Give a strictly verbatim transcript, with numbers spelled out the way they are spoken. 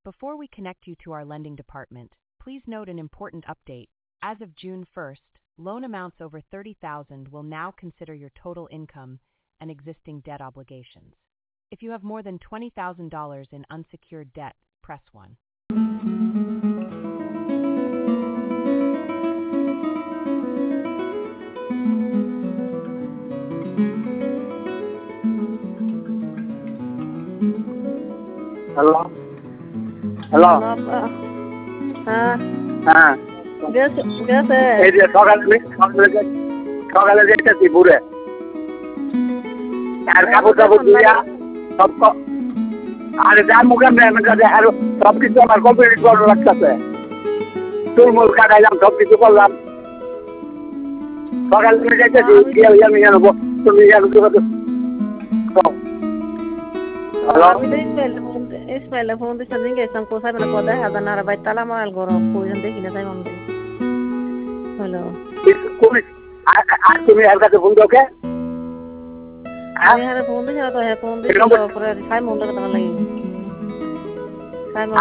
Before we connect you to our lending department, please note an important update. As of June first, loan amounts over thirty thousand dollars will now consider your total income and existing debt obligations. If you have more than twenty thousand dollars in unsecured debt, press one. Hello? Hello? হ্যাঁ হ্যাঁ গেছে গেছে এই যে সকালে সকালে সকালে যেতেছি ঘুরে আর কাপড় টাপড় দিয়া সব ক- আরে যার মুখে মেয়ের কাছে আর সব কিছু আমার কমপ্লিট করা লাগতেছে চুলমুল কাটাইলাম সব কিছু করলাম সকালে তুমি যেতেছি গিয়ে আমি জানবো তুমি জানো কি কথা হ্যালো আমি তো ইসমাইল ফোন ইসমাইল ফোন দিতে দিন গেছিলাম কোথায় মানে পদে হাজার নারা বাই তালা মাল গরম প্রয়োজন দেখি না তাই মনে হ্যালো তুমি আর আর তুমি এর কাছে ফোন দোকে আমি হারে ফোন দিছি না তো হ্যাঁ ফোন দিছি তো পরে সাই মন লাগে তোমার লাগি সাই